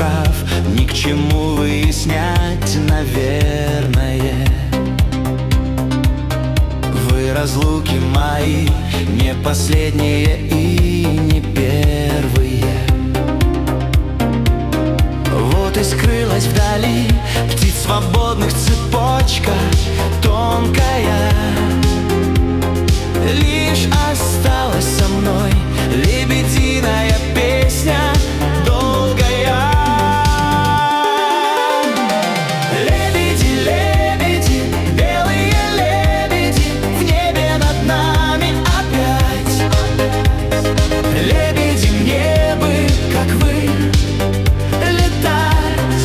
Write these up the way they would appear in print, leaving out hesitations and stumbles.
прав, ни к чему выяснять, наверное. Вы, разлуки мои, не последние и не первые. Вот и скрылась вдали птиц свободных цепочка тонкая. Лишь осталась со мной лебединая песня долгая. Лебеди, лебеди, белые лебеди, в небе над нами опять. Лебеди, мне бы, как вы, летать.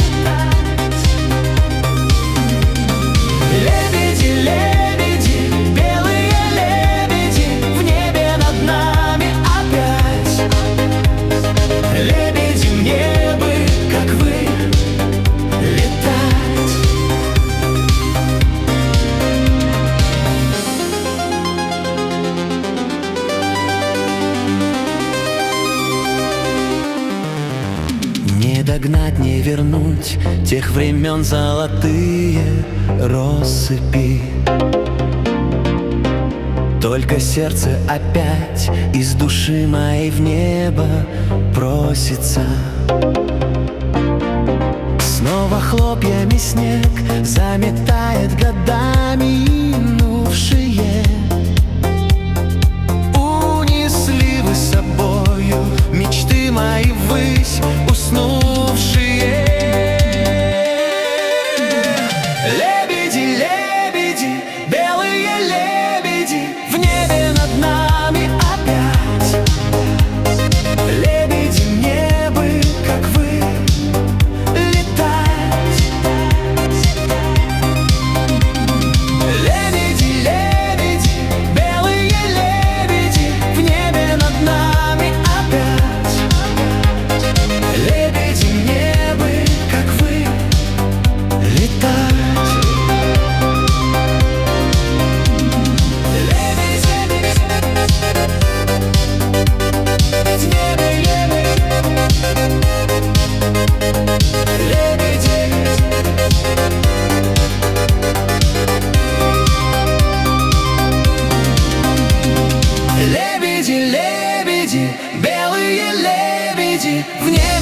Лебеди, лебеди, белые лебеди, в небе над нами опять. Лебеди, мне бы, как вы, летать. Не догнать, не вернуть тех времен золотые россыпи. Только сердце опять из души моей в небо просится. Снова хлопьями снег заметает годами минувшие. Унесли вы с собою мечты мои ввысь уснувшие. Лебеди, лебеди, белые лебеди, в небе над нами опять. Лебеди, мне бы, как вы, летать. Лебеди, лебеди, белые лебеди, в небе над нами опять. Лебеди, мне бы, как вы, летать. Лебеди, лебеди, белые лебеди, в небе